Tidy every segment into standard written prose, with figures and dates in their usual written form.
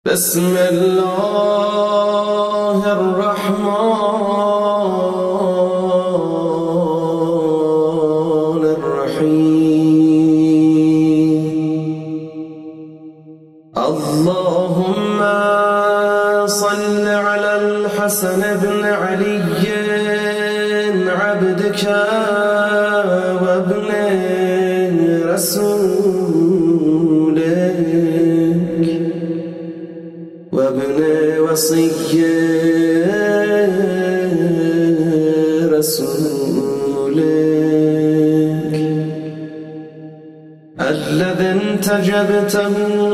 بسم الله الرحمن الرحيم. اللهم صل على الحسن بن علي عبدك وابن رسولك وابن وصي رسولك الذي انتجبته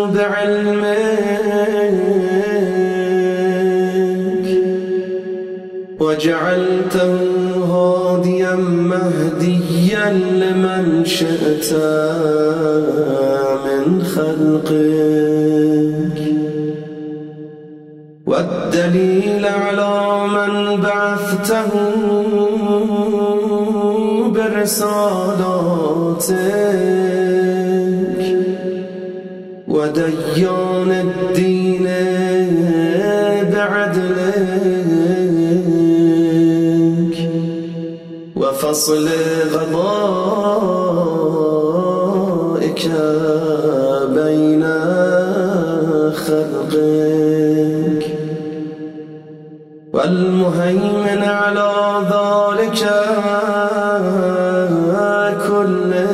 بعلمك وجعلته هاديا مهديا لمن شئت من خلقك والدليل على من بعثته برسالاتك وديان الدين بعدلك وفصل قضائك بين خلقك والمهيمن على ذلك كله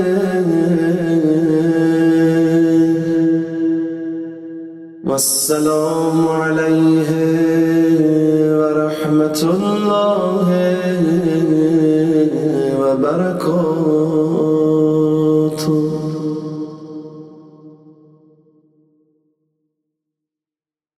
والسلام عليه ورحمة الله وبركاته.